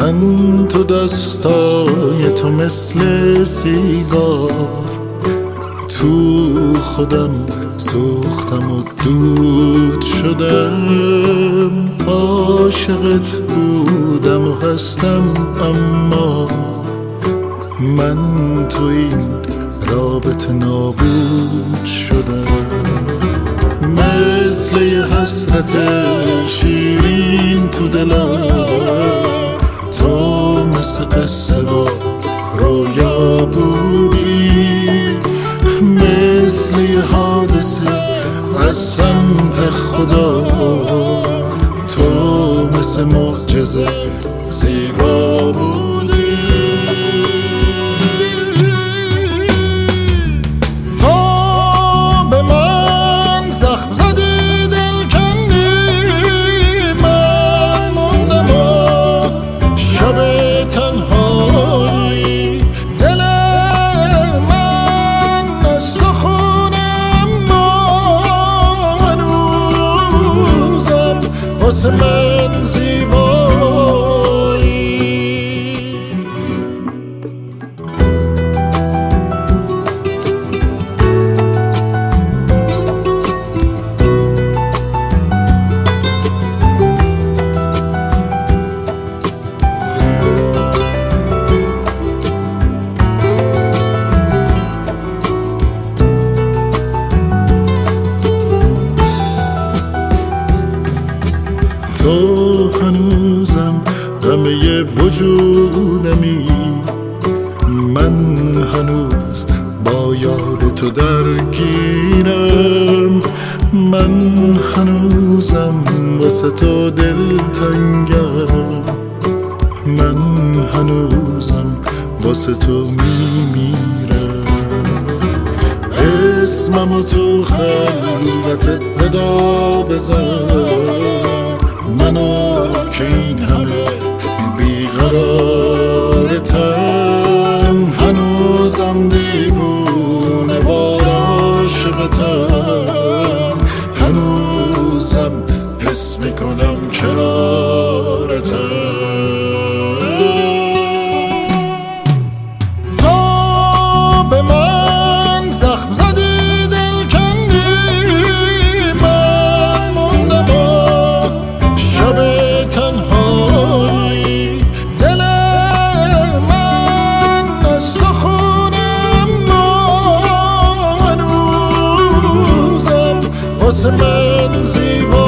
من تو دستای تو مثل سیگار تو خودم سوختم و دود شدم. عاشقت بودم و هستم، اما من تو این رابطه نابود شدم. مثل یه حسرت شیرین تو دلم، تو مثل قصه با رویا بودی، مثل یه حادثه از سمت خدا، تو مثل معجزه زیبا بودی. تو به من زخم زدی، دل کندی، من موندم و شب تنهایی. دل من از تو خونم، هنوزم واسه من زیبایی. تو هنوزم همه وجودمی، من هنوز با یاد تو درگیرم. من هنوزم واسه تو دلتنگم، من هنوزم واسه تو میمیرم. اسممو تو خلوتت صدا بزن، منو که این همه بیقرارتم. هنوزم دیوونه وار عاشقتم، هنوزم حس میکنم کنارتم. تو به من زخم زدی، دل کندی، من موندم و شب تنهایی. دل من از تو خونم، هنوزم واسه من زیبا.